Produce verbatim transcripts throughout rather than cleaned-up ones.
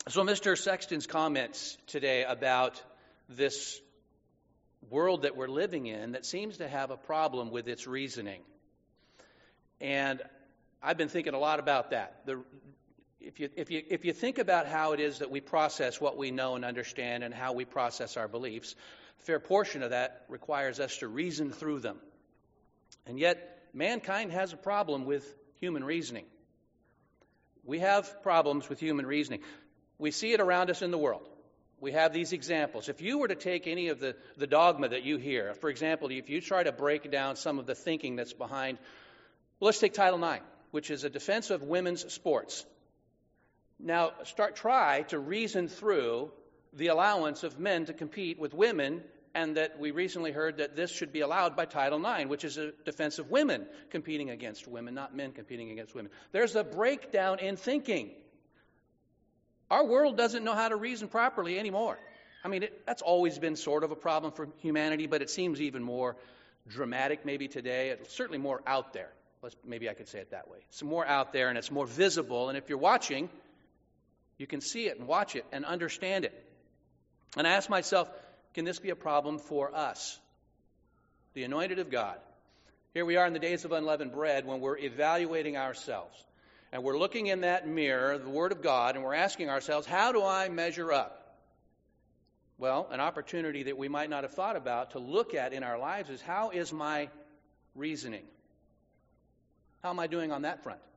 So Mister Sexton's comments today about this world that we're living in that seems to have a problem with its reasoning. And I've been thinking a lot about that. The, if you, if you, if you think about how it is that we process what we know and understand and how we process our beliefs, a fair portion of that requires us to reason through them. And yet, mankind has a problem with human reasoning. We have problems with human reasoning. We see it around us in the world. We have these examples. If you were to take any of the, the dogma that you hear, for example, if you try to break down some of the thinking that's behind, well, let's take Title nine, which is a defense of women's sports. Now, start try to reason through the allowance of men to compete with women, and that we recently heard that this should be allowed by Title nine, which is a defense of women competing against women, not men competing against women. There's a breakdown in thinking. Our world doesn't know how to reason properly anymore. I mean, it, that's always been sort of a problem for humanity, but it seems even more dramatic maybe today. It's certainly more out there. Let's, maybe I could say it that way. It's more out there and it's more visible. And if you're watching, you can see it and watch it and understand it. And I ask myself, can this be a problem for us, the anointed of God? Here we are in the days of unleavened bread when we're evaluating ourselves. And we're looking in that mirror, the Word of God, and we're asking ourselves, how do I measure up? Well, an opportunity that we might not have thought about to look at in our lives is, how is my reasoning? How am I doing on that front?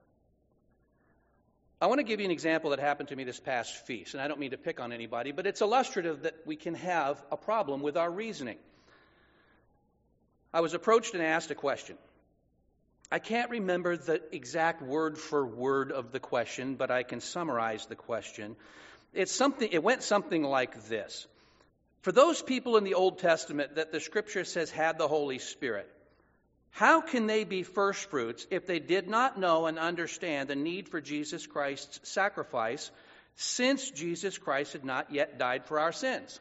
I want to give you an example that happened to me this past feast, and I don't mean to pick on anybody, but it's illustrative that we can have a problem with our reasoning. I was approached and asked a question. I can't remember the exact word for word of the question, but I can summarize the question. It's something. It went something like this. For those people in the Old Testament that the Scripture says had the Holy Spirit, how can they be first fruits if they did not know and understand the need for Jesus Christ's sacrifice, since Jesus Christ had not yet died for our sins?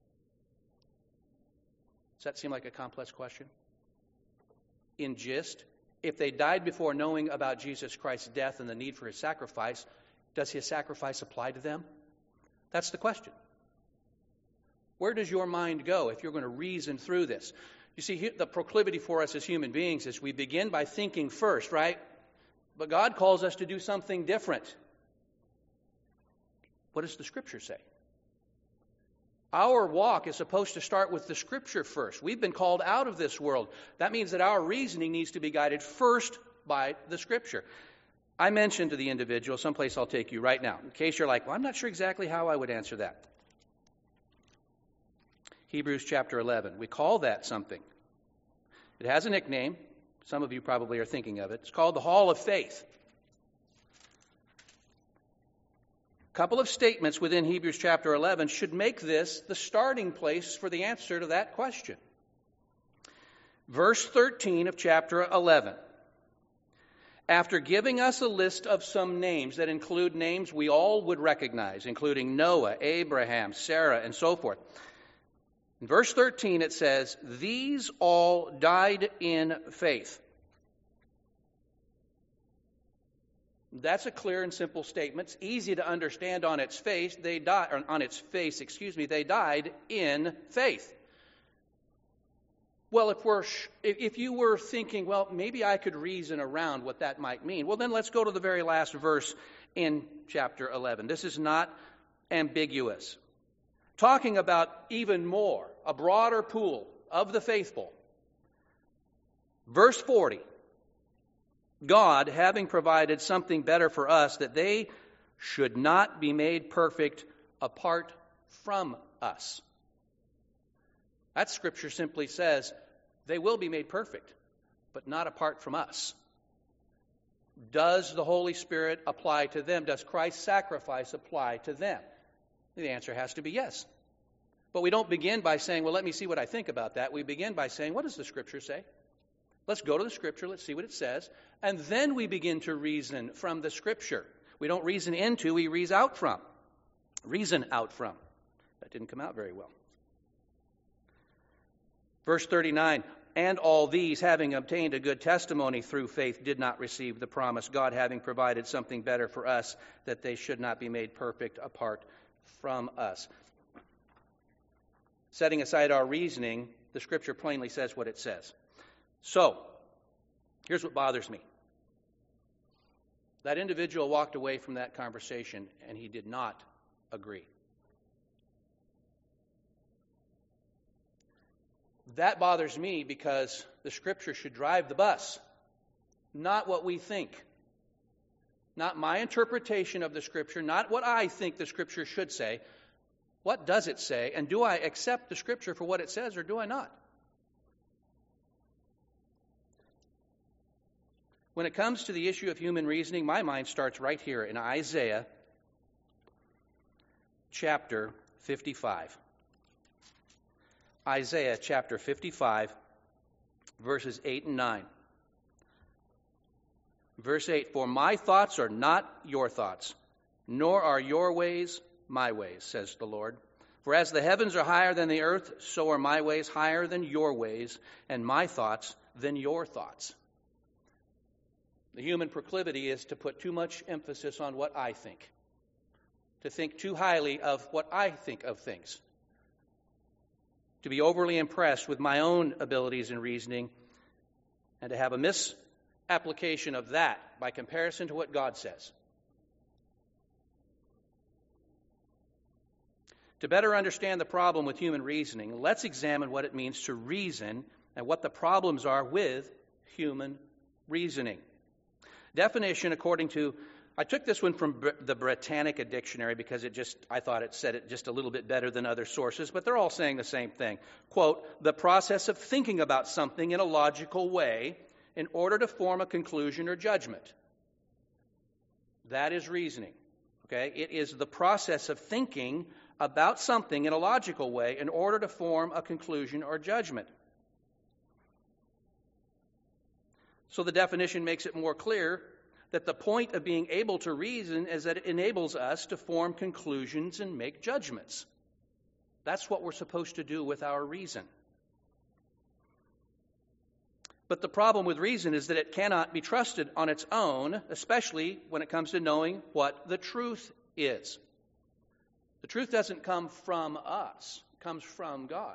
Does that seem like a complex question? In gist, if they died before knowing about Jesus Christ's death and the need for his sacrifice, does his sacrifice apply to them? That's the question. Where does your mind go if you're going to reason through this? You see, the proclivity for us as human beings is we begin by thinking first, right? But God calls us to do something different. What does the Scripture say? Our walk is supposed to start with the Scripture first. We've been called out of this world. That means that our reasoning needs to be guided first by the Scripture. I mentioned to the individual, someplace I'll take you right now, in case you're like, well, I'm not sure exactly how I would answer that. Hebrews chapter eleven. We call that something. It has a nickname. Some of you probably are thinking of it. It's called the Hall of Faith. A couple of statements within Hebrews chapter eleven should make this the starting place for the answer to that question. Verse thirteen of chapter eleven. After giving us a list of some names that include names we all would recognize, including Noah, Abraham, Sarah, and so forth. In verse thirteen it says, these all died in faith. That's a clear and simple statement. It's easy to understand on its face. They died or on its face, excuse me. They died in faith. Well, if we're if you were thinking, well, maybe I could reason around what that might mean. Well, then let's go to the very last verse in chapter eleven. This is not ambiguous. Talking about even more, a broader pool of the faithful. Verse forty. God, having provided something better for us, that they should not be made perfect apart from us. That scripture simply says they will be made perfect, but not apart from us. Does the Holy Spirit apply to them? Does Christ's sacrifice apply to them? The answer has to be yes. But we don't begin by saying, well, let me see what I think about that. We begin by saying, what does the scripture say? Let's go to the Scripture, let's see what it says, and then we begin to reason from the Scripture. We don't reason into, we reason out from. Reason out from. That didn't come out very well. Verse thirty-nine, and all these, having obtained a good testimony through faith, did not receive the promise, God having provided something better for us, that they should not be made perfect apart from us. Setting aside our reasoning, the Scripture plainly says what it says. So, here's what bothers me. That individual walked away from that conversation, and he did not agree. That bothers me because the Scripture should drive the bus, not what we think. Not my interpretation of the Scripture, not what I think the Scripture should say. What does it say? And do I accept the Scripture for what it says, or do I not? When it comes to the issue of human reasoning, my mind starts right here in Isaiah chapter fifty-five. Isaiah chapter fifty-five, verses eight and nine. Verse eight, for my thoughts are not your thoughts, nor are your ways my ways, says the Lord. For as the heavens are higher than the earth, so are my ways higher than your ways, and my thoughts than your thoughts. The human proclivity is to put too much emphasis on what I think, to think too highly of what I think of things, to be overly impressed with my own abilities in reasoning, and to have a misapplication of that by comparison to what God says. To better understand the problem with human reasoning, let's examine what it means to reason and what the problems are with human reasoning. Definition according to, I took this one from the Britannica Dictionary because it just, I thought it said it just a little bit better than other sources, but they're all saying the same thing. Quote, the process of thinking about something in a logical way in order to form a conclusion or judgment. That is reasoning. Okay? It is the process of thinking about something in a logical way in order to form a conclusion or judgment. So the definition makes it more clear that the point of being able to reason is that it enables us to form conclusions and make judgments. That's what we're supposed to do with our reason. But the problem with reason is that it cannot be trusted on its own, especially when it comes to knowing what the truth is. The truth doesn't come from us. It comes from God.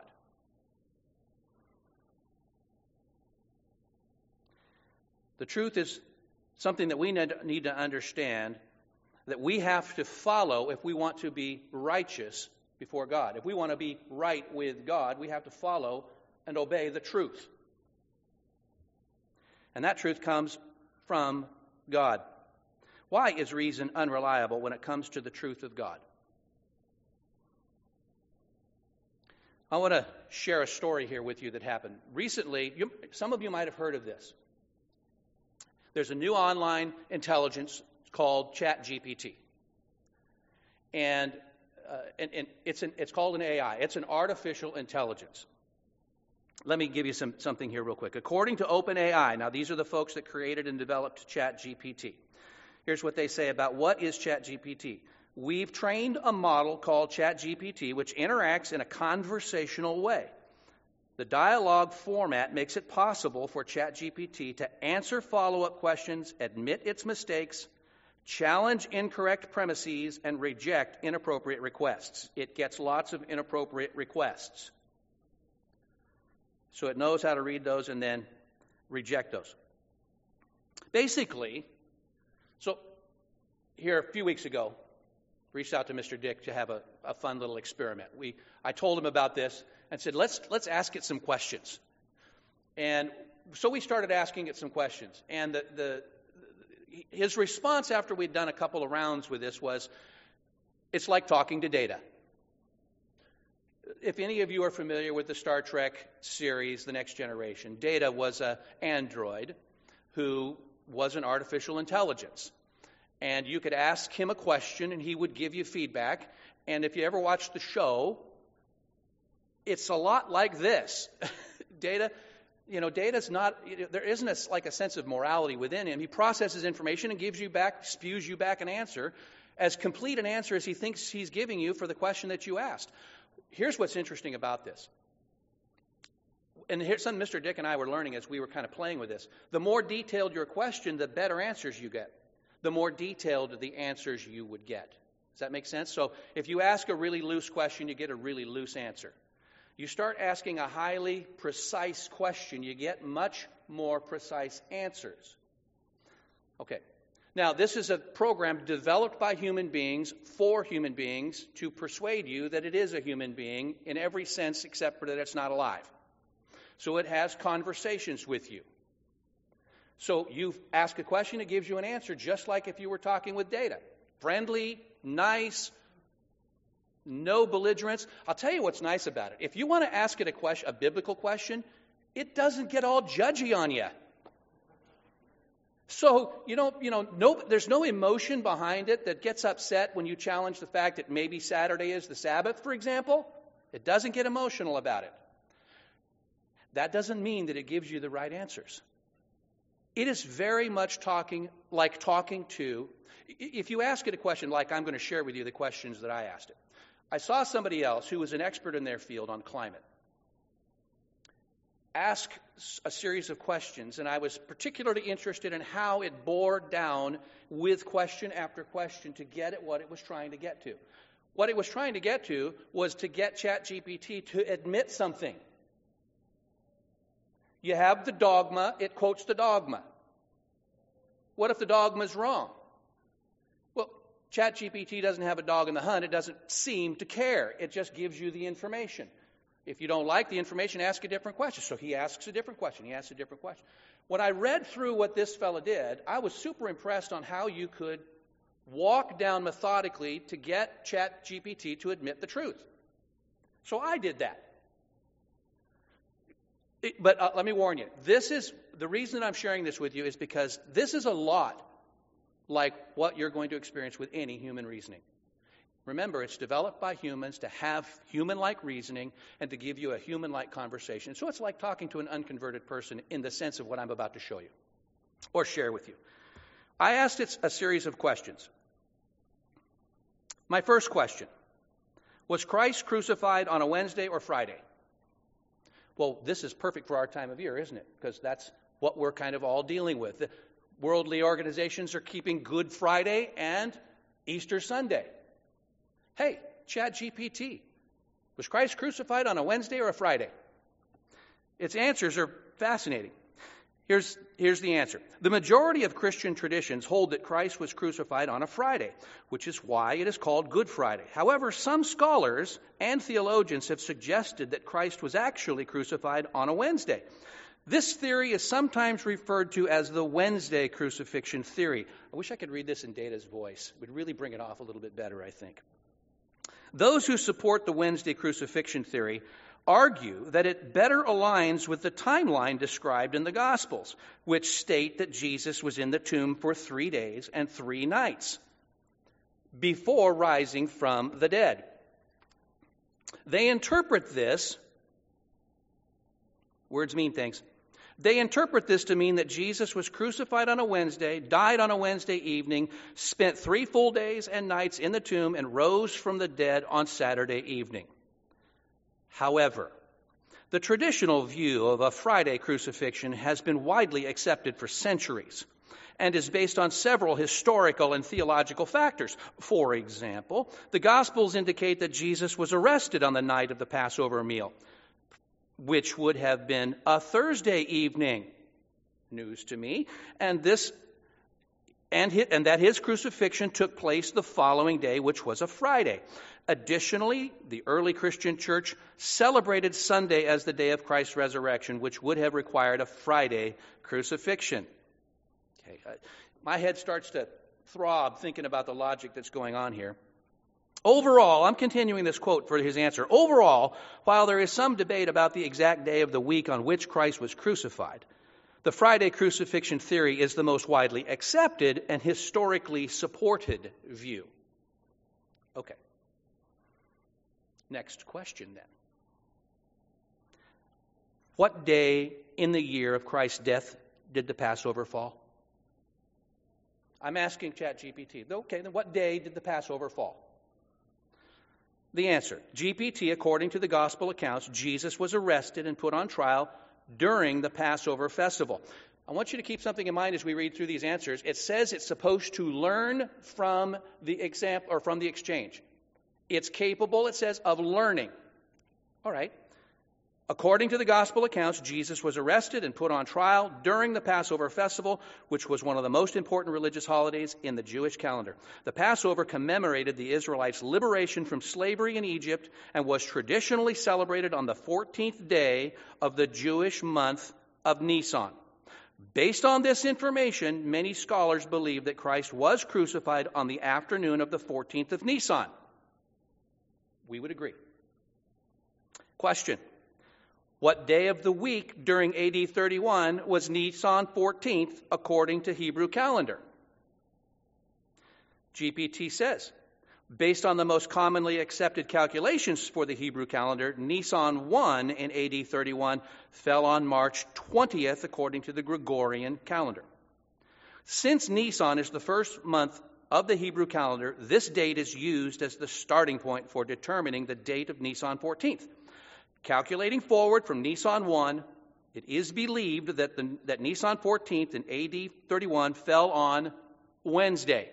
The truth is something that we need to understand, that we have to follow if we want to be righteous before God. If we want to be right with God, we have to follow and obey the truth. And that truth comes from God. Why is reason unreliable when it comes to the truth of God? I want to share a story here with you that happened recently. You, some of you might have heard of this. There's a new online intelligence called ChatGPT. And, uh, and, and it's, an, it's called an A I. It's an artificial intelligence. Let me give you some, something here real quick. According to OpenAI, now these are the folks that created and developed ChatGPT. Here's what they say about what is ChatGPT. We've trained a model called ChatGPT, which interacts in a conversational way. The dialogue format makes it possible for ChatGPT to answer follow-up questions, admit its mistakes, challenge incorrect premises, and reject inappropriate requests. It gets lots of inappropriate requests. So it knows how to read those and then reject those. Basically, so here a few weeks ago, reached out to Mister Dick to have a, a fun little experiment. We, I told him about this and said, let's let's ask it some questions. And so we started asking it some questions. And the, the his response after we'd done a couple of rounds with this was, it's like talking to Data. If any of you are familiar with the Star Trek series, The Next Generation, Data was an android who was an artificial intelligence. And you could ask him a question and he would give you feedback. And if you ever watched the show, it's a lot like this. Data, you know, Data's not, there isn't a, like a sense of morality within him. He processes information and gives you back, spews you back an answer, as complete an answer as he thinks he's giving you for the question that you asked. Here's what's interesting about this. And here's something Mister Dick and I were learning as we were kind of playing with this. The more detailed your question, the better answers you get. The more detailed the answers you would get. Does that make sense? So if you ask a really loose question, you get a really loose answer. You start asking a highly precise question, you get much more precise answers. Okay. Now, this is a program developed by human beings for human beings to persuade you that it is a human being in every sense except for that it's not alive. So it has conversations with you. So you ask a question, it gives you an answer, just like if you were talking with Data. Friendly, nice, no belligerence. I'll tell you what's nice about it. If you want to ask it a question, a biblical question, it doesn't get all judgy on you. So, you don't, you know, no, there's no emotion behind it that gets upset when you challenge the fact that maybe Saturday is the Sabbath, for example. It doesn't get emotional about it. That doesn't mean that it gives you the right answers. It is very much talking, like talking to, if you ask it a question like I'm going to share with you the questions that I asked it. I saw somebody else who was an expert in their field on climate ask a series of questions, and I was particularly interested in how it bore down with question after question to get at what it was trying to get to. What it was trying to get to was to get ChatGPT to admit something. You have the dogma, it quotes the dogma. What if the dogma is wrong? Well, ChatGPT doesn't have a dog in the hunt. It doesn't seem to care. It just gives you the information. If you don't like the information, ask a different question. So he asks a different question. He asks a different question. When I read through what this fellow did, I was super impressed on how you could walk down methodically to get ChatGPT to admit the truth. So I did that. It, but uh, let me warn you, this is the reason that I'm sharing this with you is because this is a lot like what you're going to experience with any human reasoning. Remember, it's developed by humans to have human-like reasoning and to give you a human-like conversation. So it's like talking to an unconverted person in the sense of what I'm about to show you or share with you. I asked it a series of questions. My first question, was Christ crucified on a Wednesday or Friday? Well, this is perfect for our time of year, isn't it? Because that's what we're kind of all dealing with. The worldly organizations are keeping Good Friday and Easter Sunday. Hey, ChatGPT, was Christ crucified on a Wednesday or a Friday? Its answers are fascinating. Here's, here's the answer. The majority of Christian traditions hold that Christ was crucified on a Friday, which is why it is called Good Friday. However, some scholars and theologians have suggested that Christ was actually crucified on a Wednesday. This theory is sometimes referred to as the Wednesday crucifixion theory. I wish I could read this in Data's voice. It would really bring it off a little bit better, I think. Those who support the Wednesday crucifixion theory argue that it better aligns with the timeline described in the Gospels, which state that Jesus was in the tomb for three days and three nights before rising from the dead. They interpret this, words mean things, they interpret this to mean that Jesus was crucified on a Wednesday, died on a Wednesday evening, spent three full days and nights in the tomb, and rose from the dead on Saturday evening. However, the traditional view of a Friday crucifixion has been widely accepted for centuries and is based on several historical and theological factors. For example, the Gospels indicate that Jesus was arrested on the night of the Passover meal, which would have been a Thursday evening. News to me. And this and, his, and that his crucifixion took place the following day, which was a Friday. Additionally, the early Christian church celebrated Sunday as the day of Christ's resurrection, which would have required a Friday crucifixion. Okay, uh, my head starts to throb thinking about the logic that's going on here. Overall, I'm continuing this quote for his answer. Overall, while there is some debate about the exact day of the week on which Christ was crucified, the Friday crucifixion theory is the most widely accepted and historically supported view. Okay. Next question then. What day in the year of Christ's death did the Passover fall? I'm asking ChatGPT. Okay, then what day did the Passover fall? The answer, G P T, according to the gospel accounts, Jesus was arrested and put on trial during the Passover festival. I want you to keep something in mind as we read through these answers. It says it's supposed to learn from the example or from the exchange. It's capable, it says, of learning. All right. According to the gospel accounts, Jesus was arrested and put on trial during the Passover festival, which was one of the most important religious holidays in the Jewish calendar. The Passover commemorated the Israelites' liberation from slavery in Egypt and was traditionally celebrated on the fourteenth day of the Jewish month of Nisan. Based on this information, many scholars believe that Christ was crucified on the afternoon of the fourteenth of Nisan. We would agree. Question. What day of the week during A D thirty-one was Nisan fourteenth according to Hebrew calendar? G P T says, based on the most commonly accepted calculations for the Hebrew calendar, Nisan one in A D thirty-one fell on March twentieth according to the Gregorian calendar. Since Nisan is the first month of the Hebrew calendar, this date is used as the starting point for determining the date of Nisan fourteenth. Calculating forward from Nisan one, it is believed that, the, that Nisan fourteenth in A D thirty-one fell on Wednesday,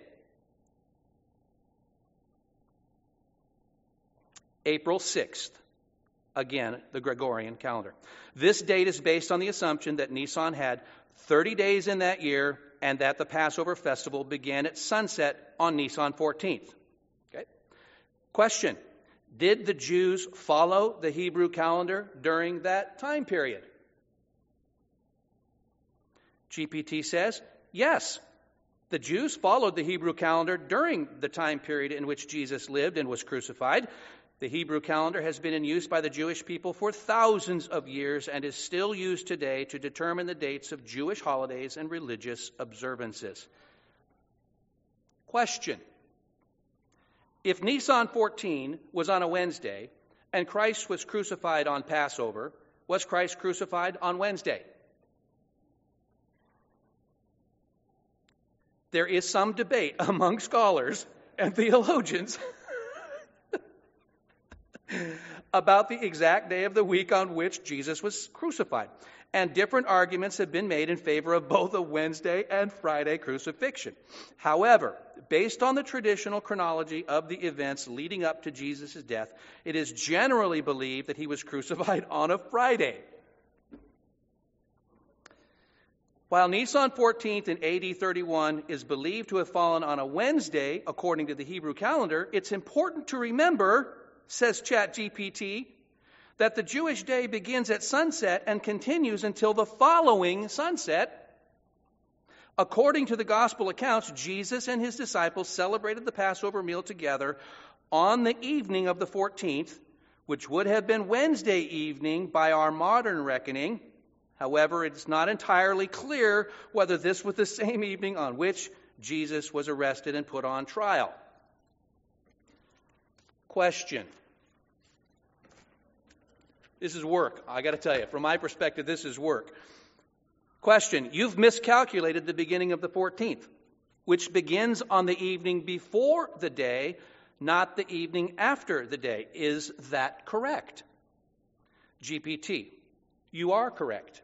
April sixth, again, the Gregorian calendar. This date is based on the assumption that Nisan had thirty days in that year and that the Passover festival began at sunset on Nisan fourteenth. Okay. Question. Did the Jews follow the Hebrew calendar during that time period? G P T says, yes. The Jews followed the Hebrew calendar during the time period in which Jesus lived and was crucified. The Hebrew calendar has been in use by the Jewish people for thousands of years and is still used today to determine the dates of Jewish holidays and religious observances. Question. If Nisan fourteen was on a Wednesday and Christ was crucified on Passover, was Christ crucified on Wednesday? There is some debate among scholars and theologians about the exact day of the week on which Jesus was crucified. And different arguments have been made in favor of both a Wednesday and Friday crucifixion. However, based on the traditional chronology of the events leading up to Jesus' death, it is generally believed that he was crucified on a Friday. While Nisan fourteenth in A D thirty-one is believed to have fallen on a Wednesday, according to the Hebrew calendar, it's important to remember, says ChatGPT, that the Jewish day begins at sunset and continues until the following sunset. According to the gospel accounts, Jesus and his disciples celebrated the Passover meal together on the evening of the fourteenth, which would have been Wednesday evening by our modern reckoning. However, it's not entirely clear whether this was the same evening on which Jesus was arrested and put on trial. Question. This is work. I got to tell you, from my perspective, this is work. Question. You've miscalculated the beginning of the fourteenth, which begins on the evening before the day, not the evening after the day. Is that correct? G P T. You are correct.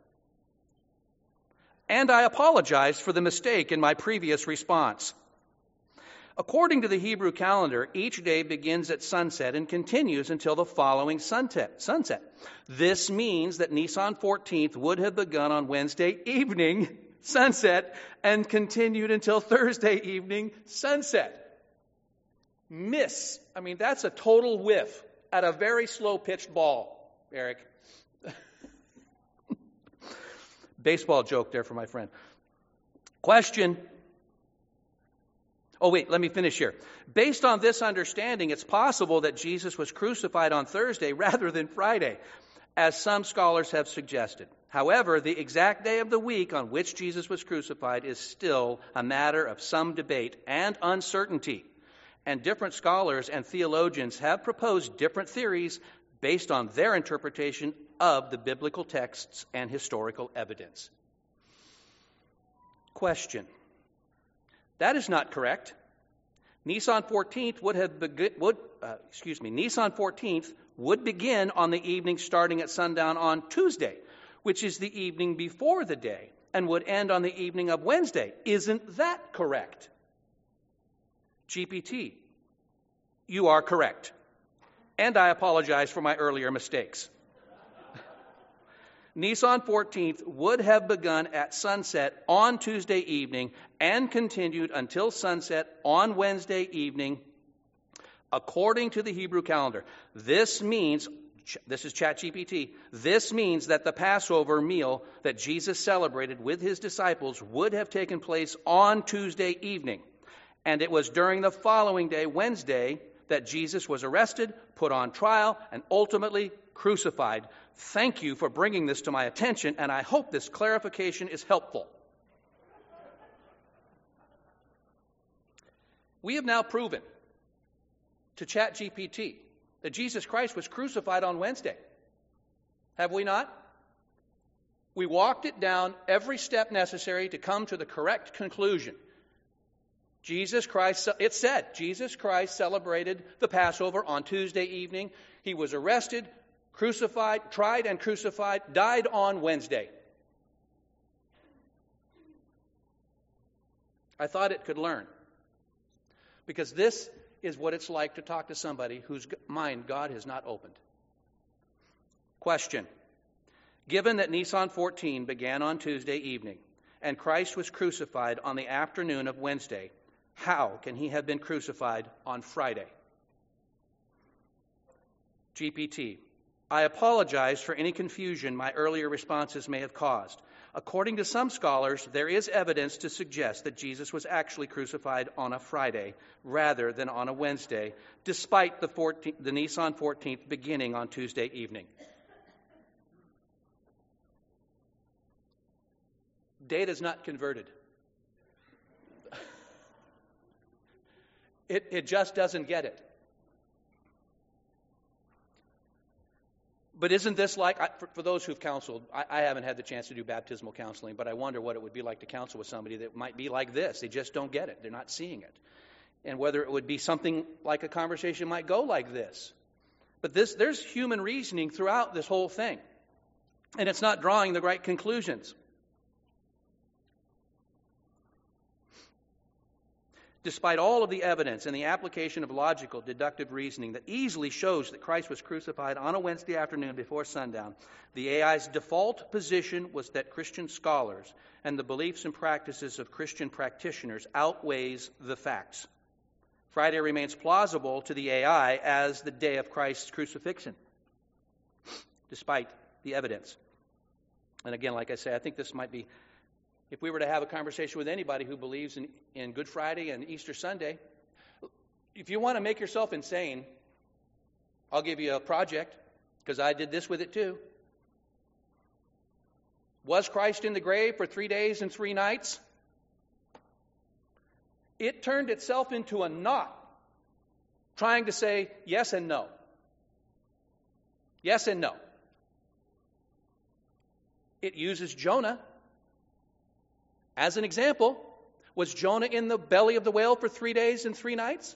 And I apologize for the mistake in my previous response. According to the Hebrew calendar, each day begins at sunset and continues until the following sunset. This means that Nisan fourteenth would have begun on Wednesday evening, sunset, and continued until Thursday evening, sunset. Miss. I mean, that's a total whiff at a very slow-pitched ball, Eric. Baseball joke there for my friend. Question. Oh, wait, let me finish here. Based on this understanding, it's possible that Jesus was crucified on Thursday rather than Friday, as some scholars have suggested. However, the exact day of the week on which Jesus was crucified is still a matter of some debate and uncertainty. And different scholars and theologians have proposed different theories based on their interpretation of the biblical texts and historical evidence. Question. That is not correct. Nisan fourteenth would have begi- would uh, excuse me Nisan fourteenth would begin on the evening starting at sundown on Tuesday, which is the evening before the day, and would end on the evening of Wednesday. Isn't that correct? G P T, you are correct. And I apologize for my earlier mistakes. Nisan fourteenth would have begun at sunset on Tuesday evening and continued until sunset on Wednesday evening, according to the Hebrew calendar. This means, this is ChatGPT, this means that the Passover meal that Jesus celebrated with his disciples would have taken place on Tuesday evening. And it was during the following day, Wednesday, that Jesus was arrested, put on trial, and ultimately crucified. Thank you for bringing this to my attention, and I hope this clarification is helpful. We have now proven to ChatGPT that Jesus Christ was crucified on Wednesday. Have we not? We walked it down every step necessary to come to the correct conclusion. Jesus Christ, it said, Jesus Christ celebrated the Passover on Tuesday evening. He was arrested, crucified, tried and crucified, died on Wednesday. I thought it could learn. Because this is what it's like to talk to somebody whose mind God has not opened. Question. Given that Nisan fourteen began on Tuesday evening and Christ was crucified on the afternoon of Wednesday, how can he have been crucified on Friday? G P T. I apologize for any confusion my earlier responses may have caused. According to some scholars, there is evidence to suggest that Jesus was actually crucified on a Friday rather than on a Wednesday, despite the, fourteenth, the Nisan fourteenth beginning on Tuesday evening. Data's not converted. It, it just doesn't get it. But isn't this like, for, for those who've counseled, I, I haven't had the chance to do baptismal counseling, but I wonder what it would be like to counsel with somebody that might be like this. They just don't get it. They're not seeing it. And whether it would be something like a conversation might go like this. But this, there's human reasoning throughout this whole thing. And it's not drawing the right conclusions. Despite all of the evidence and the application of logical, deductive reasoning that easily shows that Christ was crucified on a Wednesday afternoon before sundown, the A I's default position was that Christian scholars and the beliefs and practices of Christian practitioners outweighs the facts. Friday remains plausible to the A I as the day of Christ's crucifixion, despite the evidence. And again, like I say, I think this might be, if we were to have a conversation with anybody who believes in, in Good Friday and Easter Sunday, if you want to make yourself insane, I'll give you a project, because I did this with it too. Was Christ in the grave for three days and three nights? It turned itself into a knot, trying to say yes and no. Yes and no. It uses Jonah as an example. Was Jonah in the belly of the whale for three days and three nights?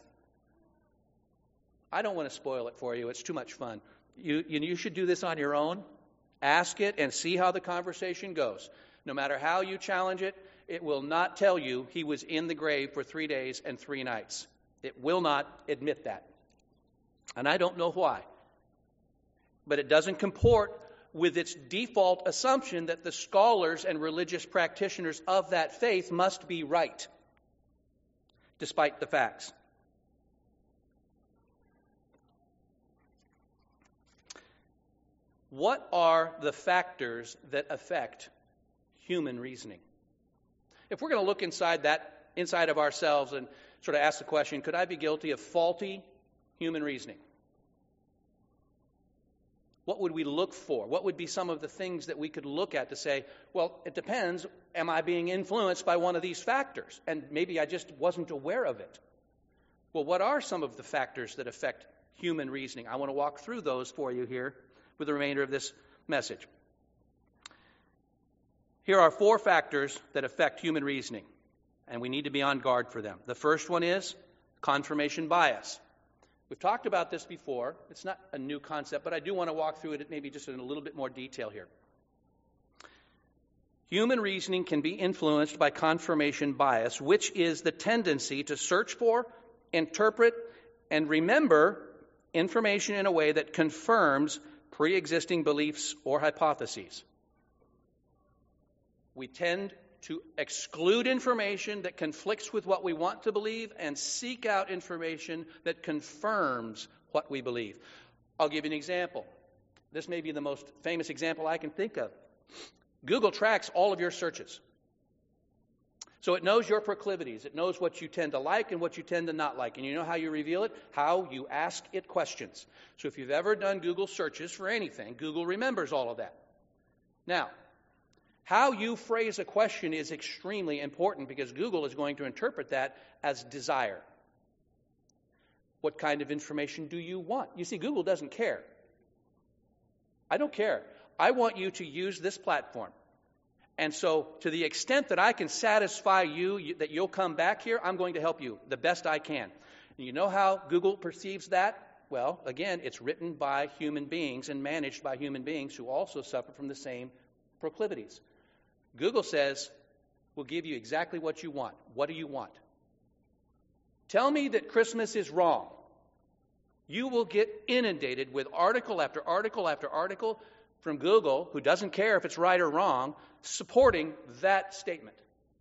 I don't want to spoil it for you. It's too much fun. You, you, you should do this on your own. Ask it and see how the conversation goes. No matter how you challenge it, it will not tell you he was in the grave for three days and three nights. It will not admit that. And I don't know why. But it doesn't comport with its default assumption that the scholars and religious practitioners of that faith must be right, despite the facts. What are the factors that affect human reasoning? If we're going to look inside that, inside of ourselves and sort of ask the question, could I be guilty of faulty human reasoning? What would we look for? What would be some of the things that we could look at to say, well, it depends. Am I being influenced by one of these factors? And maybe I just wasn't aware of it. Well, what are some of the factors that affect human reasoning? I want to walk through those for you here with the remainder of this message. Here are four factors that affect human reasoning, and we need to be on guard for them. The first one is confirmation bias. We've talked about this before. It's not a new concept, but I do want to walk through it maybe just in a little bit more detail here. Human reasoning can be influenced by confirmation bias, which is the tendency to search for, interpret, and remember information in a way that confirms pre-existing beliefs or hypotheses. We tend to exclude information that conflicts with what we want to believe and seek out information that confirms what we believe. I'll give you an example. This may be the most famous example I can think of. Google tracks all of your searches. So it knows your proclivities. It knows what you tend to like and what you tend to not like. And you know how you reveal it? How you ask it questions. So if you've ever done Google searches for anything, Google remembers all of that. Now, how you phrase a question is extremely important because Google is going to interpret that as desire. What kind of information do you want? You see, Google doesn't care. I don't care. I want you to use this platform. And so to the extent that I can satisfy you, you that you'll come back here, I'm going to help you the best I can. And you know how Google perceives that? Well, again, it's written by human beings and managed by human beings who also suffer from the same proclivities. Google says, we'll give you exactly what you want. What do you want? Tell me that Christmas is wrong. You will get inundated with article after article after article from Google, who doesn't care if it's right or wrong, supporting that statement.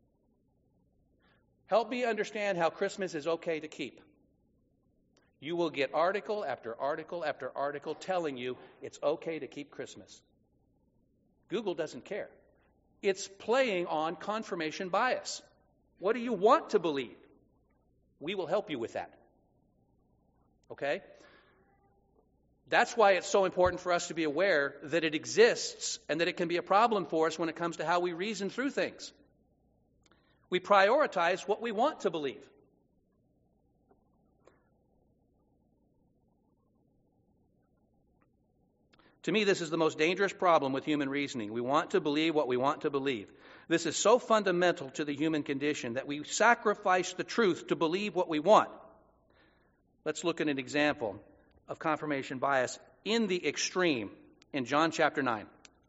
Help me understand how Christmas is okay to keep. You will get article after article after article telling you it's okay to keep Christmas. Google doesn't care. It's playing on confirmation bias. What do you want to believe? We will help you with that. Okay? That's why it's so important for us to be aware that it exists and that it can be a problem for us when it comes to how we reason through things. We prioritize what we want to believe. To me, this is the most dangerous problem with human reasoning. We want to believe what we want to believe. This is so fundamental to the human condition that we sacrifice the truth to believe what we want. Let's look at an example of confirmation bias in the extreme in John chapter nine.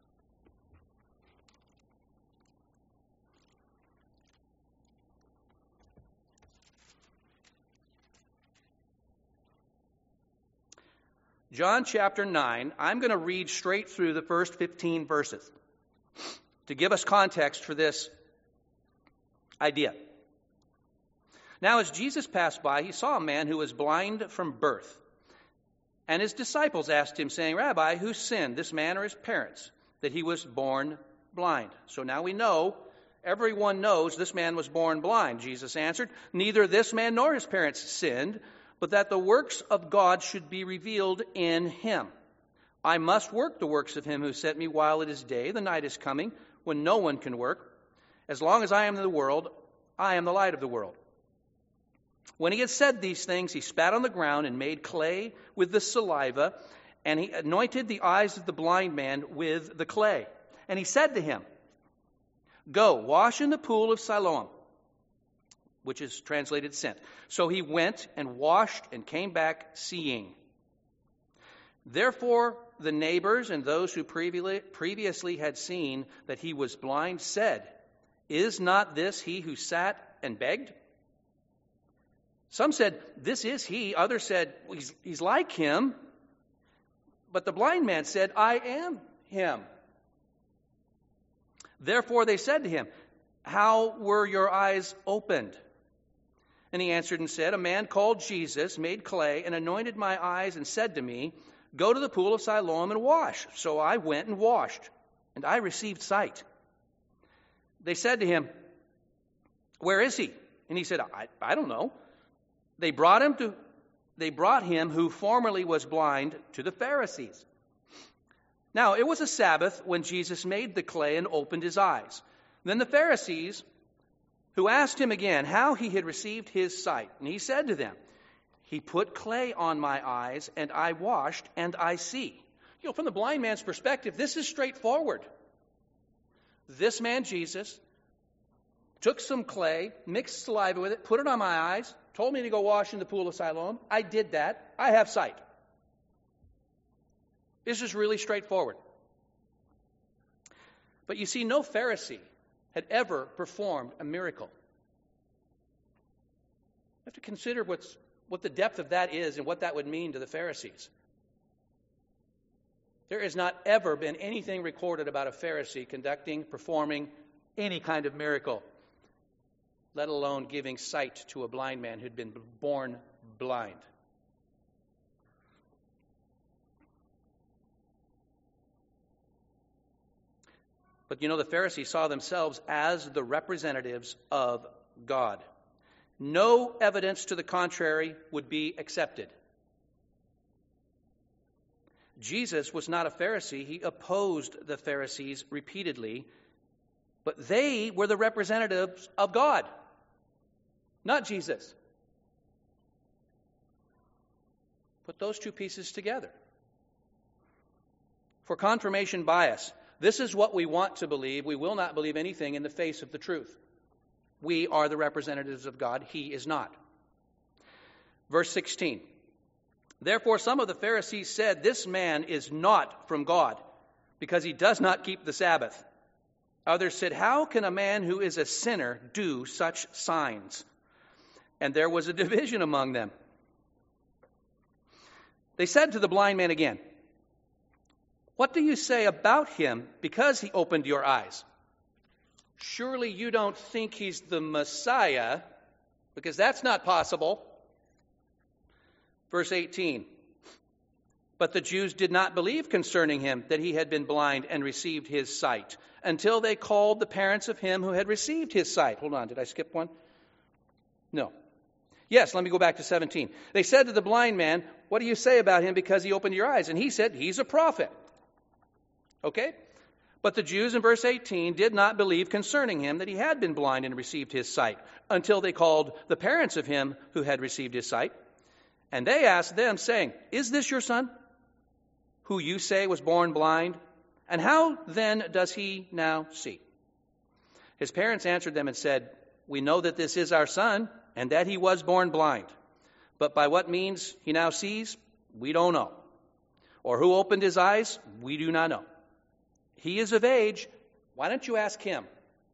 John chapter nine, I'm going to read straight through the first fifteen verses to give us context for this idea. Now, as Jesus passed by, he saw a man who was blind from birth. And his disciples asked him, saying, Rabbi, who sinned, this man or his parents, that he was born blind? So now we know, everyone knows this man was born blind. Jesus answered, neither this man nor his parents sinned, but that the works of God should be revealed in him. I must work the works of him who sent me while it is day. The night is coming when no one can work. As long as I am in the world, I am the light of the world. When he had said these things, he spat on the ground and made clay with the saliva, and he anointed the eyes of the blind man with the clay. And he said to him, go, wash in the pool of Siloam, which is translated sent. So he went and washed and came back seeing. Therefore the neighbors and those who previously had seen that he was blind said, is not this he who sat and begged? Some said, this is he. Others said, well, he's, he's like him. But the blind man said, I am him. Therefore they said to him, how were your eyes opened? And he answered and said, a man called Jesus made clay and anointed my eyes and said to me, go to the pool of Siloam and wash. So I went and washed, and I received sight. They said to him, where is he? And he said, I, I don't know. They brought him to they brought him who formerly was blind to the Pharisees. Now it was a Sabbath when Jesus made the clay and opened his eyes. Then the Pharisees, who asked him again how he had received his sight, and he said to them, he put clay on my eyes, and I washed, and I see. You know, from the blind man's perspective, this is straightforward. This man, Jesus, took some clay, mixed saliva with it, put it on my eyes, told me to go wash in the pool of Siloam. I did that. I have sight. This is really straightforward. But you see, no Pharisee had ever performed a miracle. You have to consider what's, what the depth of that is and what that would mean to the Pharisees. There has not ever been anything recorded about a Pharisee conducting, performing any kind of miracle, let alone giving sight to a blind man who'd been born blind. But you know, the Pharisees saw themselves as the representatives of God. No evidence to the contrary would be accepted. Jesus was not a Pharisee. He opposed the Pharisees repeatedly, but they were the representatives of God, not Jesus. Put those two pieces together. For confirmation bias, this is what we want to believe. We will not believe anything in the face of the truth. We are the representatives of God. He is not. Verse sixteen. Therefore some of the Pharisees said, "This man is not from God, because he does not keep the Sabbath." Others said, "How can a man who is a sinner do such signs?" And there was a division among them. They said to the blind man again, "What do you say about him because he opened your eyes? Surely you don't think he's the Messiah, because that's not possible." Verse eighteen. But the Jews did not believe concerning him that he had been blind and received his sight, until they called the parents of him who had received his sight. Hold on, did I skip one? No. Yes, let me go back to seventeen. They said to the blind man, "What do you say about him because he opened your eyes?" And he said, "He's a prophet." Okay? But the Jews in verse eighteen did not believe concerning him that he had been blind and received his sight, until they called the parents of him who had received his sight. And they asked them, saying, "Is this your son, who you say was born blind? And how then does he now see?" His parents answered them and said, "We know that this is our son, and that he was born blind. But by what means he now sees, we don't know. Or who opened his eyes, we do not know. He is of age. Why don't you ask him?"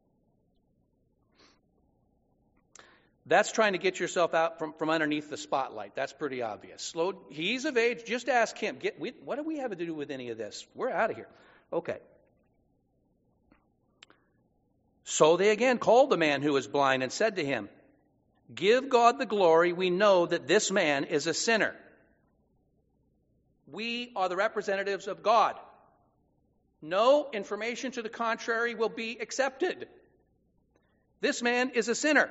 That's trying to get yourself out from, from underneath the spotlight. That's pretty obvious. Slow, he's of age. Just ask him. Get, we, what do we have to do with any of this? We're out of here. Okay. So they again called the man who was blind and said to him, "Give God the glory. We know that this man is a sinner." We are the representatives of God. No information to the contrary will be accepted. This man is a sinner.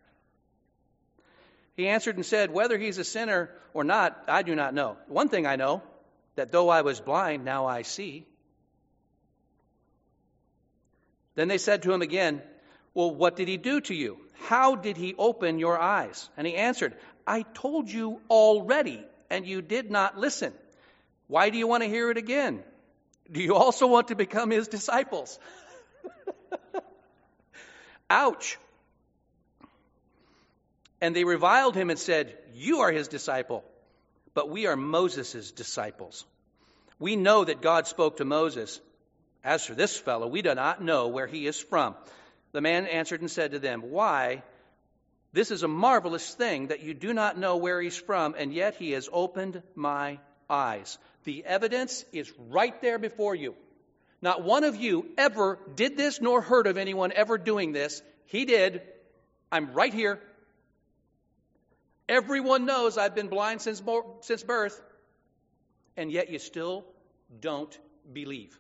He answered and said, "Whether he's a sinner or not, I do not know. One thing I know, that though I was blind, now I see." Then they said to him again, "Well, what did he do to you? How did he open your eyes?" And he answered, "I told you already, and you did not listen. Why do you want to hear it again? Do you also want to become his disciples?" Ouch. And they reviled him and said, "You are his disciple, but we are Moses' disciples. We know that God spoke to Moses. As for this fellow, we do not know where he is from." The man answered and said to them, "Why, this is a marvelous thing that you do not know where he's from, and yet he has opened my eyes." The evidence is right there before you. Not one of you ever did this nor heard of anyone ever doing this. He did. I'm right here. Everyone knows I've been blind since since birth, and yet you still don't believe.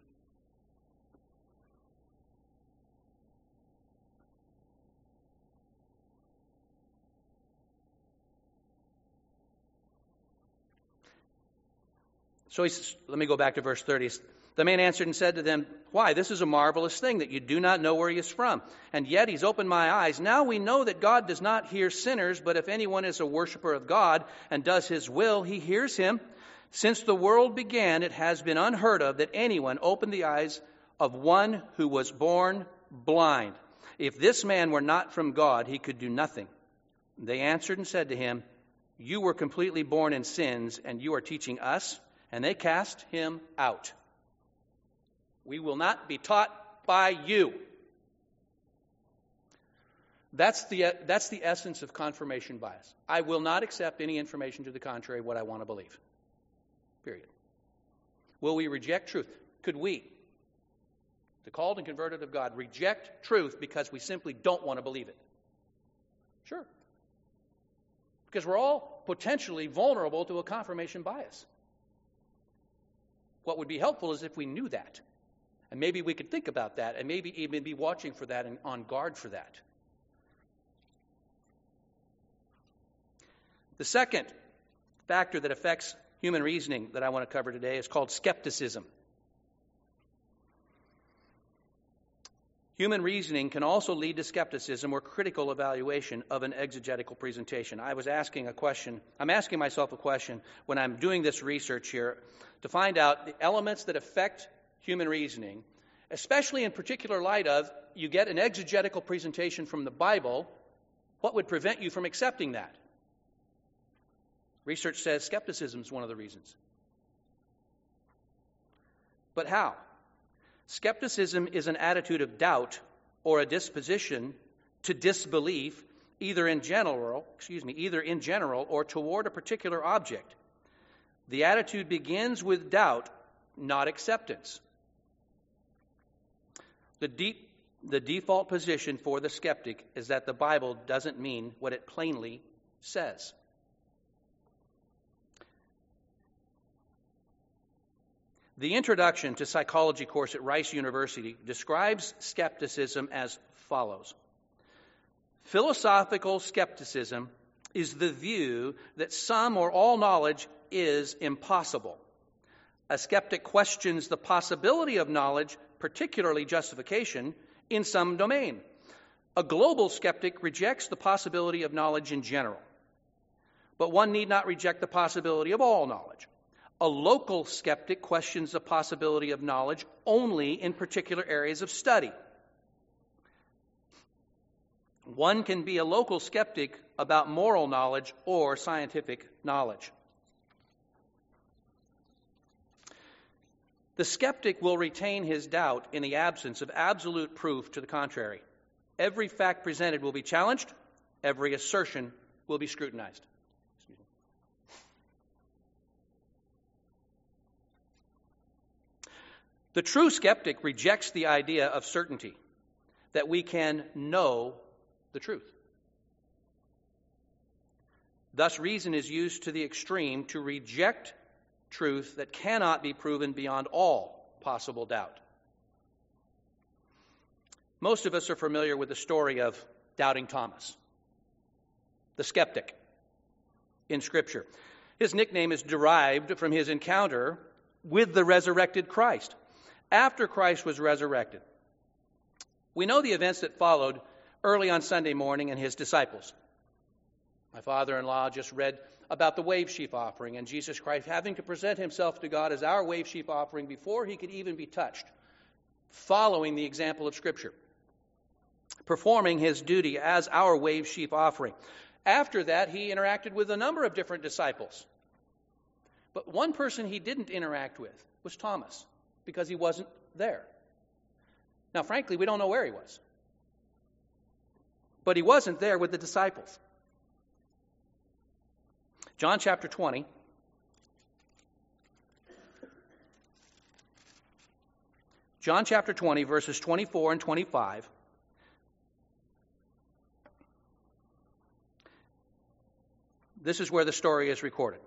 So he says, let me go back to verse thirty. The man answered and said to them, "Why, this is a marvelous thing that you do not know where he is from. And yet he's opened my eyes. Now we know that God does not hear sinners, but if anyone is a worshiper of God and does his will, he hears him. Since the world began, it has been unheard of that anyone opened the eyes of one who was born blind." If this man were not from God, he could do nothing. They answered and said to him, you were completely born in sins, and you are teaching us? And they cast him out. We will not be taught by you. That's the, that's the essence of confirmation bias. I will not accept any information to the contrary of what I want to believe. Period. Will we reject truth? Could we, the called and converted of God, reject truth because we simply don't want to believe it? Sure. Because we're all potentially vulnerable to a confirmation bias. What would be helpful is if we knew that. And maybe we could think about that and maybe even be watching for that and on guard for that. The second factor that affects human reasoning that I want to cover today is called skepticism. Human reasoning can also lead to skepticism or critical evaluation of an exegetical presentation. I was asking a question, I'm asking myself a question when I'm doing this research here to find out the elements that affect human reasoning, especially in particular light of you get an exegetical presentation from the Bible, what would prevent you from accepting that? Research says skepticism is one of the reasons. But how? Skepticism is an attitude of doubt or a disposition to disbelief, either in general, excuse me, either in general or toward a particular object. The attitude begins with doubt, not acceptance. The deep, the default position for the skeptic is that the Bible doesn't mean what it plainly says. The introduction to psychology course at Rice University describes skepticism as follows. Philosophical skepticism is the view that some or all knowledge is impossible. A skeptic questions the possibility of knowledge, particularly justification, in some domain. A global skeptic rejects the possibility of knowledge in general. But one need not reject the possibility of all knowledge. A local skeptic questions the possibility of knowledge only in particular areas of study. One can be a local skeptic about moral knowledge or scientific knowledge. The skeptic will retain his doubt in the absence of absolute proof to the contrary. Every fact presented will be challenged. Every assertion will be scrutinized. The true skeptic rejects the idea of certainty, that we can know the truth. Thus, reason is used to the extreme to reject truth that cannot be proven beyond all possible doubt. Most of us are familiar with the story of Doubting Thomas, the skeptic, in Scripture. His nickname is derived from his encounter with the resurrected Christ. After Christ was resurrected, we know the events that followed early on Sunday morning and his disciples. My father-in-law just read about the wave sheaf offering and Jesus Christ having to present himself to God as our wave sheaf offering before he could even be touched, following the example of Scripture, performing his duty as our wave sheaf offering. After that, he interacted with a number of different disciples. But one person he didn't interact with was Thomas, because he wasn't there. Now, frankly, we don't know where he was. But he wasn't there with the disciples. John chapter twenty. John chapter twenty, verses twenty-four and twenty-five. This is where the story is recorded.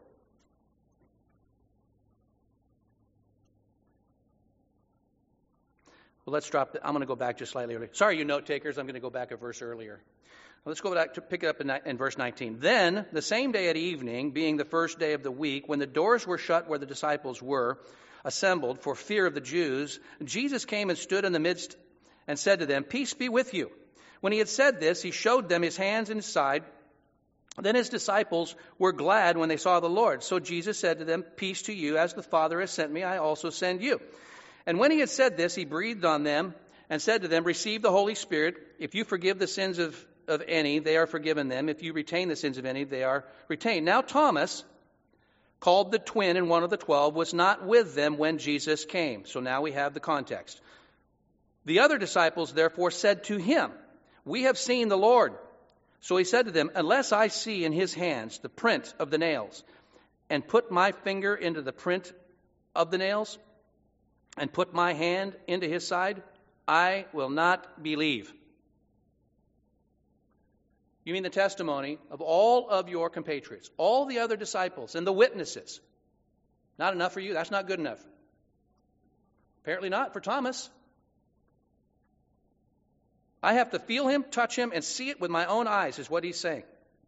Well, let's drop the, I'm going to go back just slightly earlier. Sorry, you note takers, I'm going to go back a verse earlier. Let's go back to pick it up in, in verse nineteen. Then, the same day at evening, being the first day of the week, when the doors were shut where the disciples were assembled for fear of the Jews, Jesus came and stood in the midst and said to them, "Peace be with you." When he had said this, he showed them his hands and his side. Then his disciples were glad when they saw the Lord. So Jesus said to them, "Peace to you, as the Father has sent me, I also send you." And when he had said this, he breathed on them and said to them, receive the Holy Spirit. If you forgive the sins of, of any, they are forgiven them. If you retain the sins of any, they are retained. Now Thomas, called the twin and one of the twelve, was not with them when Jesus came. So now we have the context. The other disciples therefore said to him, we have seen the Lord. So he said to them, unless I see in his hands the print of the nails, and put my finger into the print of the nails, and put my hand into his side, I will not believe. You mean the testimony of all of your compatriots, all the other disciples and the witnesses. Not enough for you? That's not good enough. Apparently not for Thomas. I have to feel him, touch him, and see it with my own eyes, is what he's saying.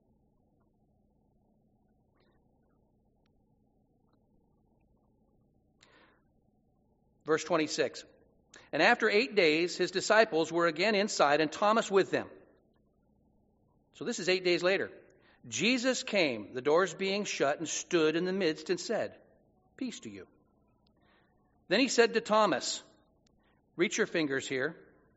Verse twenty-six. And after eight days, his disciples were again inside, and Thomas with them. So this is eight days later. Jesus came, the doors being shut, and stood in the midst and said, peace to you. Then he said to Thomas, reach your fingers here,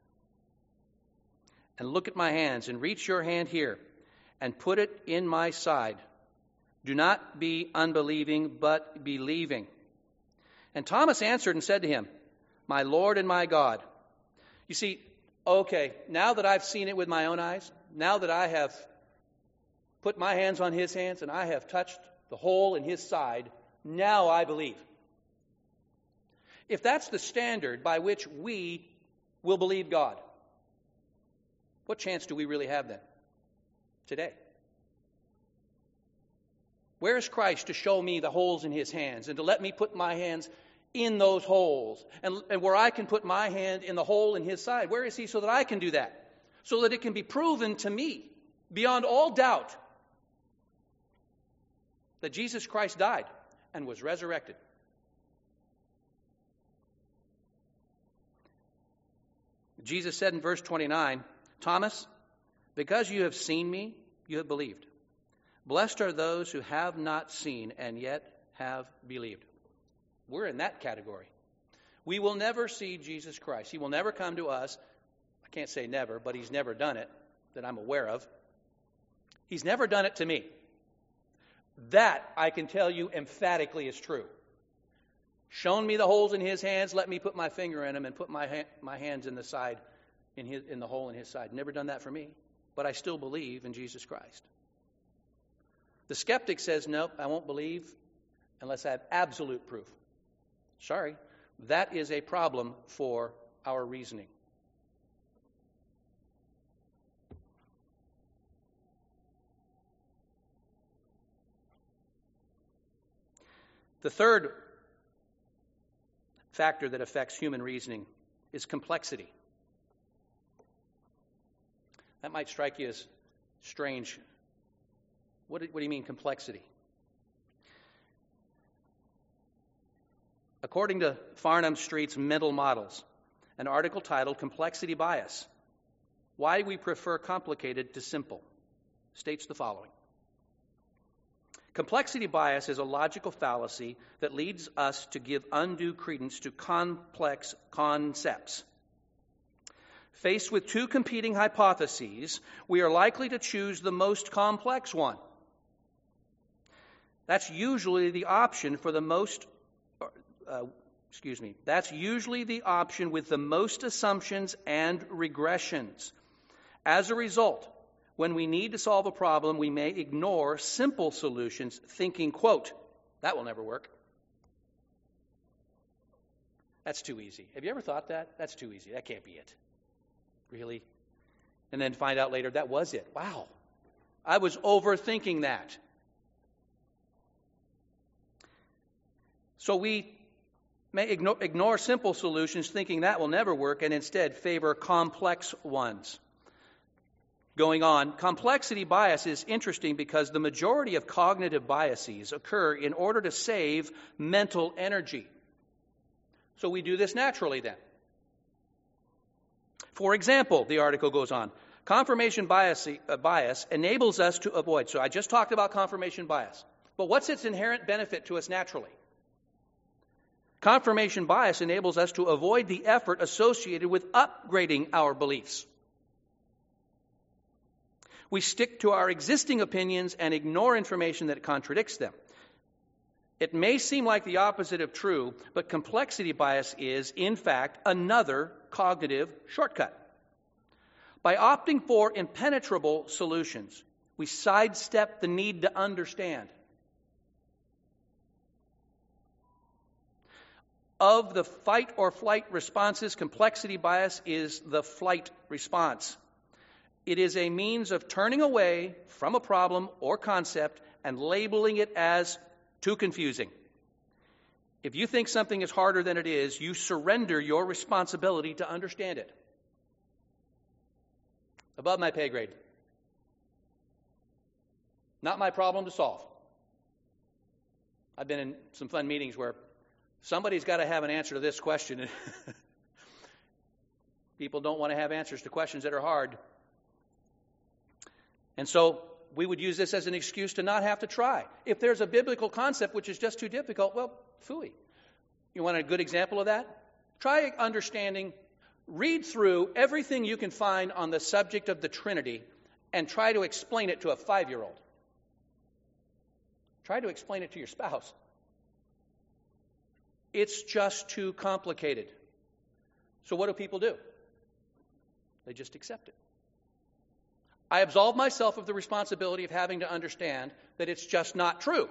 and look at my hands, and reach your hand here, and put it in my side. Do not be unbelieving, but believing. And Thomas answered and said to him, my Lord and my God. You see, okay, now that I've seen it with my own eyes, now that I have put my hands on his hands and I have touched the hole in his side, now I believe. If that's the standard by which we will believe God, what chance do we really have then? Today. Where is Christ to show me the holes in his hands and to let me put my hands in those holes, and, and where I can put my hand in the hole in his side? Where is he so that I can do that? So that it can be proven to me beyond all doubt that Jesus Christ died and was resurrected. Jesus said in verse twenty-nine, Thomas, because you have seen me, you have believed. Blessed are those who have not seen and yet have believed. We're in that category. We will never see Jesus Christ. He will never come to us. I can't say never, but he's never done it that I'm aware of. He's never done it to me. That I can tell you emphatically is true. Shown me the holes in his hands, let me put my finger in them and put my ha- my hands in the side, in his in the hole in his side. Never done that for me, but I still believe in Jesus Christ. The skeptic says, nope, I won't believe unless I have absolute proof. Sorry, that is a problem for our reasoning. The third factor that affects human reasoning is complexity. That might strike you as strange. What do, what do you mean complexity? According to Farnham Street's Mental Models, an article titled Complexity Bias, Why We Prefer Complicated to Simple, states the following. Complexity bias is a logical fallacy that leads us to give undue credence to complex concepts. Faced with two competing hypotheses, we are likely to choose the most complex one. That's usually the option for the most, uh, excuse me, that's usually the option with the most assumptions and regressions. As a result, when we need to solve a problem, we may ignore simple solutions, thinking, quote, that will never work. That's too easy. Have you ever thought that? That's too easy. That can't be it. Really? And then find out later, that was it. Wow. I was overthinking that. So we may ignore, ignore simple solutions, thinking that will never work, and instead favor complex ones. Going on, complexity bias is interesting because the majority of cognitive biases occur in order to save mental energy. So we do this naturally then. For example, the article goes on, confirmation bias, uh, bias enables us to avoid. So I just talked about confirmation bias. But what's its inherent benefit to us naturally? Confirmation bias enables us to avoid the effort associated with upgrading our beliefs. We stick to our existing opinions and ignore information that contradicts them. It may seem like the opposite of true, but complexity bias is, in fact, another cognitive shortcut. By opting for impenetrable solutions, we sidestep the need to understand. Of the fight or flight responses, complexity bias is the flight response. It is a means of turning away from a problem or concept and labeling it as too confusing. If you think something is harder than it is, you surrender your responsibility to understand it. Above my pay grade. Not my problem to solve. I've been in some fun meetings where somebody's got to have an answer to this question. People don't want to have answers to questions that are hard. And so we would use this as an excuse to not have to try. If there's a biblical concept which is just too difficult, well, phooey. You want a good example of that? Try understanding, read through everything you can find on the subject of the Trinity and try to explain it to a five-year-old. Try to explain it to your spouse. It's just too complicated. So what do people do? They just accept it. I absolve myself of the responsibility of having to understand that it's just not true,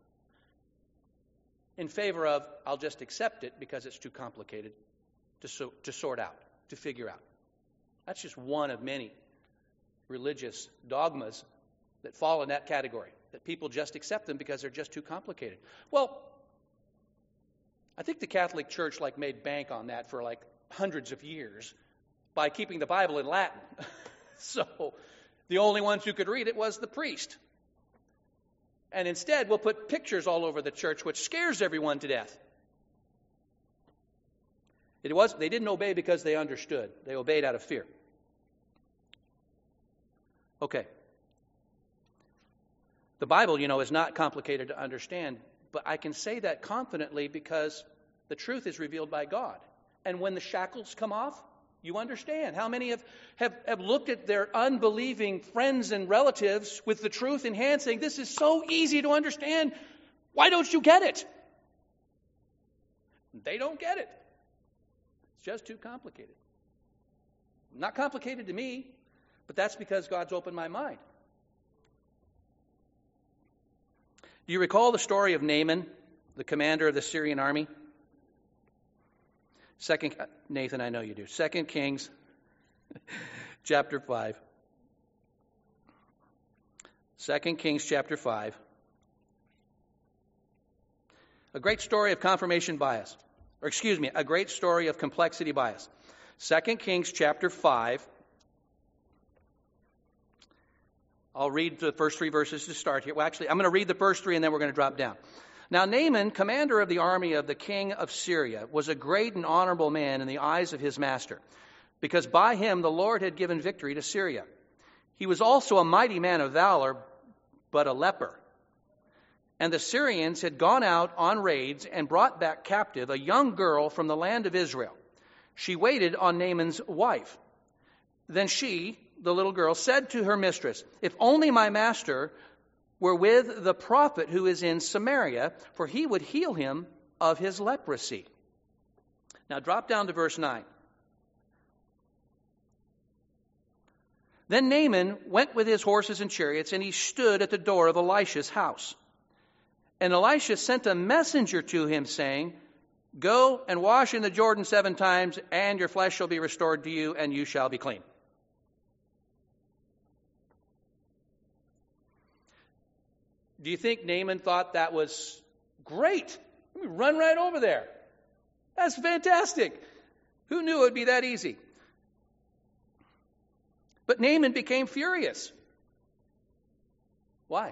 in favor of, I'll just accept it because it's too complicated to, so, to sort out, to figure out. That's just one of many religious dogmas that fall in that category, that people just accept them because they're just too complicated. Well, I think the Catholic Church like made bank on that for like hundreds of years by keeping the Bible in Latin. So the only ones who could read it was the priest. And instead, we'll put pictures all over the church, which scares everyone to death. It was, they didn't obey because they understood. They obeyed out of fear. Okay. The Bible, you know, is not complicated to understand, but I can say that confidently because the truth is revealed by God. And when the shackles come off, you understand. How many have, have, have looked at their unbelieving friends and relatives with the truth in hand saying, this is so easy to understand. Why don't you get it? They don't get it. It's just too complicated. Not complicated to me, but that's because God's opened my mind. Do you recall the story of Naaman, the commander of the Syrian army? Second, Nathan, I know you do. Second Kings, chapter five. Second Kings, chapter five. A great story of confirmation bias. Or excuse me, a great story of complexity bias. Second Kings, chapter five. I'll read the first three verses to start here. Well, actually, I'm going to read the first three and then we're going to drop down. Now, Naaman, commander of the army of the king of Syria, was a great and honorable man in the eyes of his master, because by him the Lord had given victory to Syria. He was also a mighty man of valor, but a leper. And the Syrians had gone out on raids and brought back captive a young girl from the land of Israel. She waited on Naaman's wife. Then she, the little girl, said to her mistress, if only my master were with the prophet who is in Samaria, for he would heal him of his leprosy. Now drop down to verse nine. Then Naaman went with his horses and chariots, and he stood at the door of Elisha's house. And Elisha sent a messenger to him, saying, go and wash in the Jordan seven times, and your flesh shall be restored to you, and you shall be clean. Do you think Naaman thought that was great? Let me run right over there. That's fantastic. Who knew it would be that easy? But Naaman became furious. Why?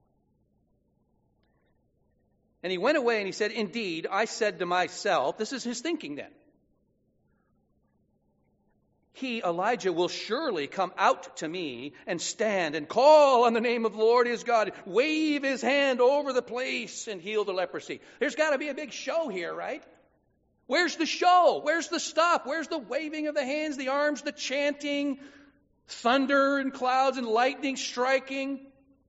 And he went away and he said, indeed, I said to myself, this is his thinking then. He, Elijah, will surely come out to me and stand and call on the name of the Lord his God, wave his hand over the place and heal the leprosy. There's got to be a big show here, right? Where's the show? Where's the stuff? Where's the waving of the hands, the arms, the chanting, thunder and clouds and lightning striking?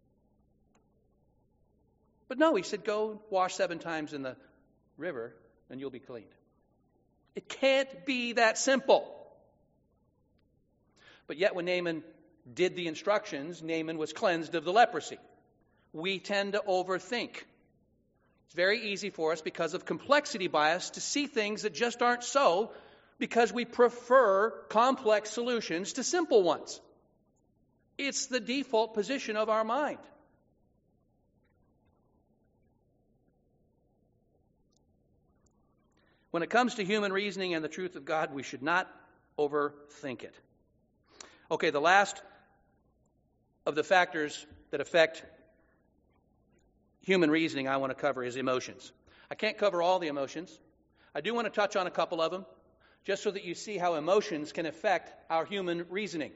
But no, he said, go wash seven times in the river and you'll be cleaned. It can't be that simple. But yet when Naaman did the instructions, Naaman was cleansed of the leprosy. We tend to overthink. It's very easy for us because of complexity bias to see things that just aren't so, because we prefer complex solutions to simple ones. It's the default position of our mind. When it comes to human reasoning and the truth of God, we should not overthink it. Okay, the last of the factors that affect human reasoning I want to cover is emotions. I can't cover all the emotions. I do want to touch on a couple of them, just so that you see how emotions can affect our human reasoning.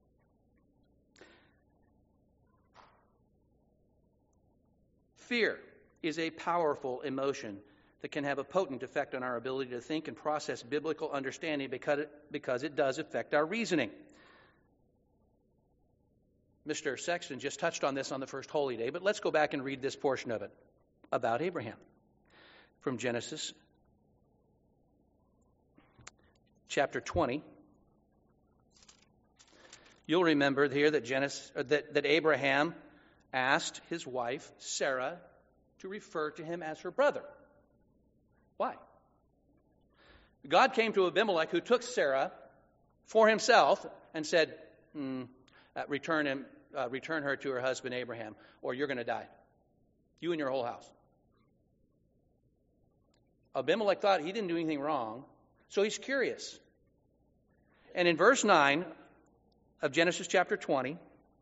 Fear is a powerful emotion that can have a potent effect on our ability to think and process biblical understanding because it, because it does affect our reasoning. Mister Sexton just touched on this on the first Holy Day, but let's go back and read this portion of it about Abraham from Genesis chapter twenty. You'll remember here that, Genesis, that, that Abraham asked his wife, Sarah, to refer to him as her brother. Why? God came to Abimelech, who took Sarah for himself, and said, mm, uh, return him, uh, return her to her husband Abraham, or you're going to die. You and your whole house. Abimelech thought he didn't do anything wrong, so he's curious. And in verse nine of Genesis chapter twenty,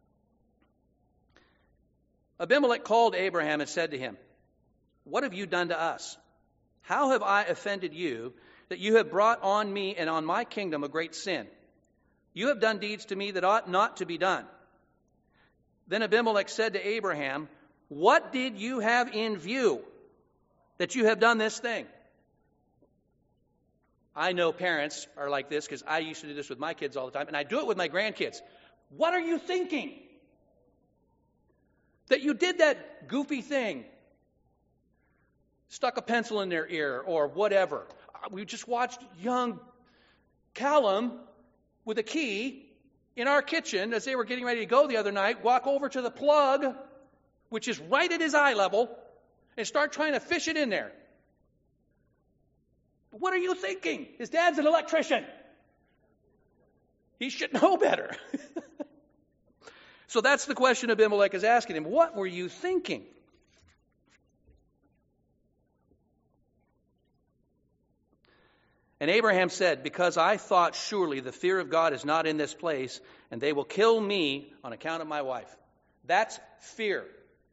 Abimelech called Abraham and said to him, "What have you done to us? How have I offended you, that you have brought on me and on my kingdom a great sin? You have done deeds to me that ought not to be done." Then Abimelech said to Abraham, "What did you have in view that you have done this thing?" I know parents are like this because I used to do this with my kids all the time, and I do it with my grandkids. What are you thinking? That you did that goofy thing. Stuck a pencil in their ear or whatever. We just watched young Callum with a key in our kitchen as they were getting ready to go the other night, walk over to the plug, which is right at his eye level, and start trying to fish it in there. What are you thinking? His dad's an electrician. He should know better. So that's the question Abimelech is asking him. What were you thinking? And Abraham said, "Because I thought surely the fear of God is not in this place, and they will kill me on account of my wife." That's fear.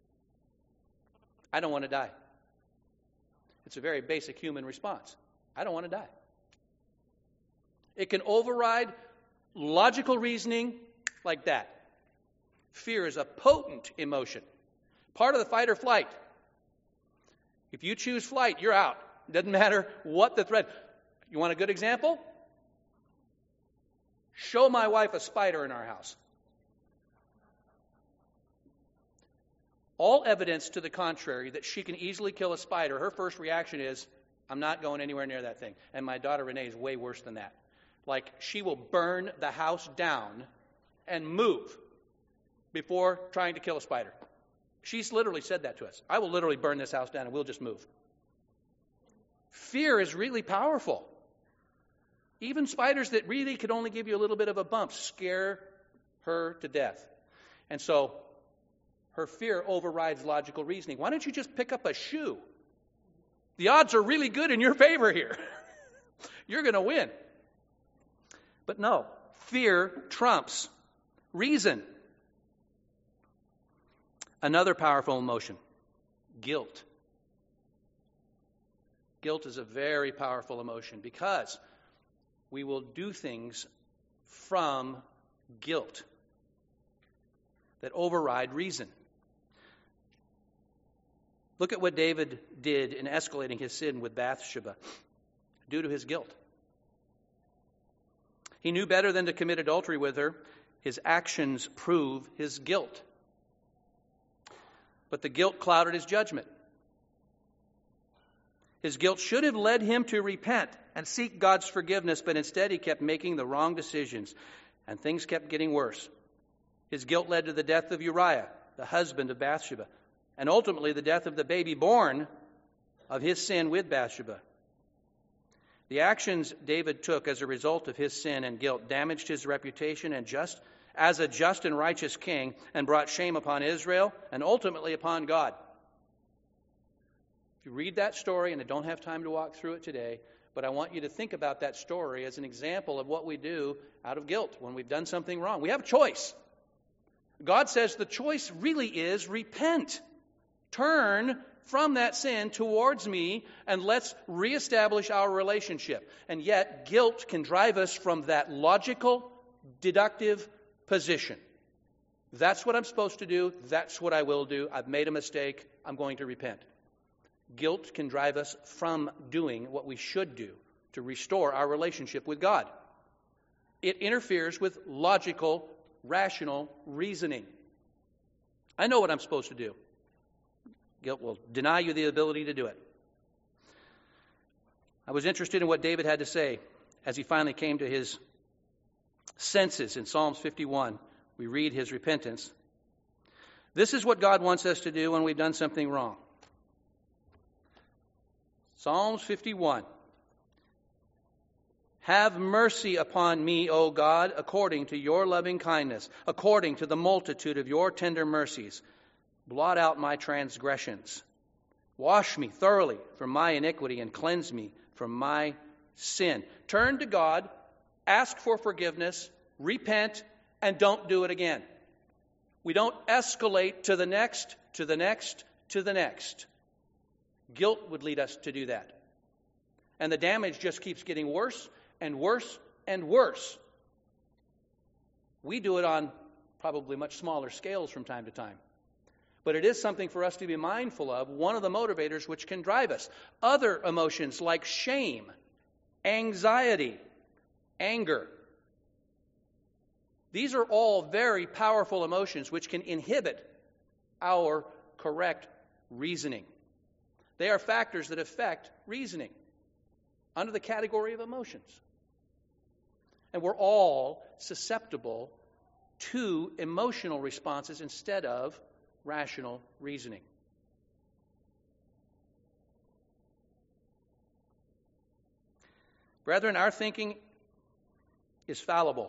I don't want to die. It's a very basic human response. I don't want to die. It can override logical reasoning like that. Fear is a potent emotion. Part of the fight or flight. If you choose flight, you're out. It doesn't matter what the threat. You want a good example? Show my wife a spider in our house. All evidence to the contrary that she can easily kill a spider, her first reaction is, I'm not going anywhere near that thing. And my daughter Renee is way worse than that. Like, she will burn the house down and move before trying to kill a spider. She's literally said that to us. I will literally burn this house down and we'll just move. Fear is really powerful. Even spiders that really could only give you a little bit of a bump scare her to death. And so her fear overrides logical reasoning. Why don't you just pick up a shoe? The odds are really good in your favor here. You're going to win. But no, fear trumps reason. Another powerful emotion, guilt. Guilt is a very powerful emotion because we will do things from guilt that override reason. Look at what David did in escalating his sin with Bathsheba. due to his guilt. He knew better than to commit adultery with her. His actions prove his guilt. But the guilt clouded his judgment. His guilt should have led him to repent and seek God's forgiveness, but instead he kept making the wrong decisions, and things kept getting worse. His guilt led to the death of Uriah, the husband of Bathsheba, and ultimately the death of the baby born of his sin with Bathsheba. The actions David took as a result of his sin and guilt damaged his reputation and just as a just and righteous king, and brought shame upon Israel and ultimately upon God. If you read that story, and I don't have time to walk through it today, but I want you to think about that story as an example of what we do out of guilt when we've done something wrong. We have a choice. God says the choice really is repent. Turn from that sin towards me, and let's reestablish our relationship. And yet, guilt can drive us from that logical, deductive position. That's what I'm supposed to do. That's what I will do. I've made a mistake. I'm going to repent. Guilt can drive us from doing what we should do to restore our relationship with God. It interferes with logical, rational reasoning. I know what I'm supposed to do. Guilt will deny you the ability to do it. I was interested in what David had to say as he finally came to his senses in Psalms fifty-one. We read his repentance. This is what God wants us to do when we've done something wrong. Psalms fifty-one. Have mercy upon me, O God, according to your loving kindness, according to the multitude of your tender mercies. Blot out my transgressions. Wash me thoroughly from my iniquity and cleanse me from my sin. Turn to God, ask for forgiveness, repent, and don't do it again. We don't escalate to the next, to the next, to the next. Guilt would lead us to do that. And the damage just keeps getting worse and worse and worse. We do it on probably much smaller scales from time to time. But it is something for us to be mindful of, one of the motivators which can drive us. Other emotions like shame, anxiety, anger. These are all very powerful emotions which can inhibit our correct reasoning. They are factors that affect reasoning under the category of emotions. And we're all susceptible to emotional responses instead of rational reasoning. Brethren, our thinking is fallible.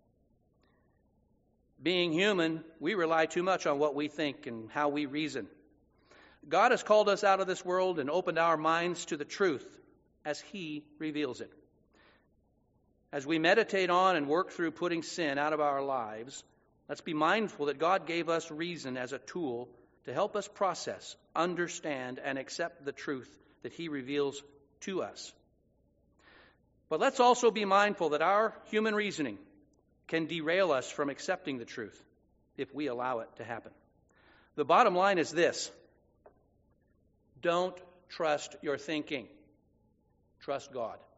Being human, we rely too much on what we think and how we reason. God has called us out of this world and opened our minds to the truth as He reveals it. As we meditate on and work through putting sin out of our lives, let's be mindful that God gave us reason as a tool to help us process, understand, and accept the truth that He reveals to us. But let's also be mindful that our human reasoning can derail us from accepting the truth if we allow it to happen. The bottom line is this: don't trust your thinking. Trust God.